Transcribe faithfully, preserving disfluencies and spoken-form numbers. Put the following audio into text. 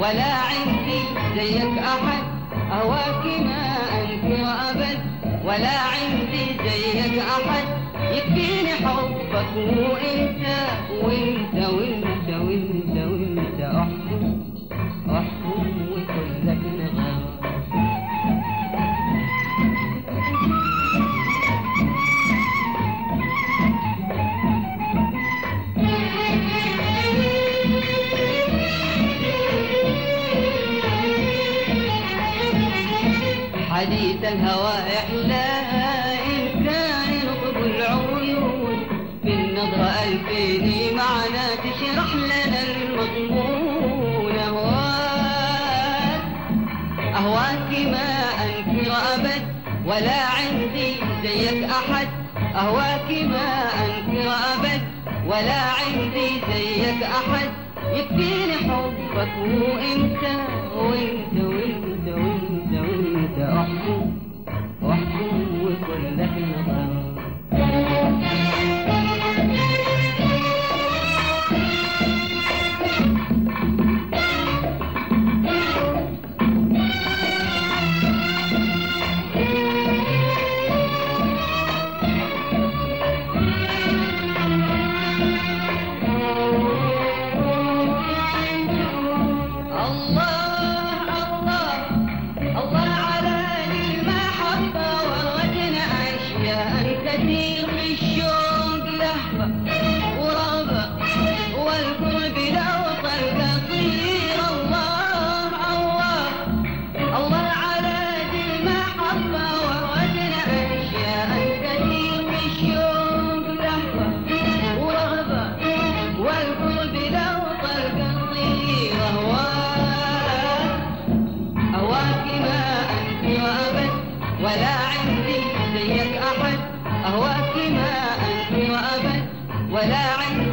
ولا عندي زيك أحد أهواك ما أنكر أبد، ولا عندي زيك أحد يكفيني حبك وإنت وإنت وإنت وإنت وإنت أحكم أحكم وكلك نغار. حديث الهوى إحلى إن كان نقب العيون، بالنظرة ألفيني معنا تشرح لنا المضمون. أهواك أهواك ما أنكر أبد، ولا عندي زيك أحد أهواك ما أنكر أبد، ولا عندي زيك أحد يكفيني حبك وإنت وإنت وإنت وإنت وإنت أحكم أحكم وكلك نظر. كثير في الشوق لهفة ورغبة، والقلب لو طلق طير. الله الله الله على ذي المحبة ورغتنا أشياء كثير في الشوق لهفة ورغبة، والقلب لو طلق طير. أهواك أهواك ما أنكر أبد، ولا عندي زيك أحد أهواك ما أنكر أبد، ولا عندي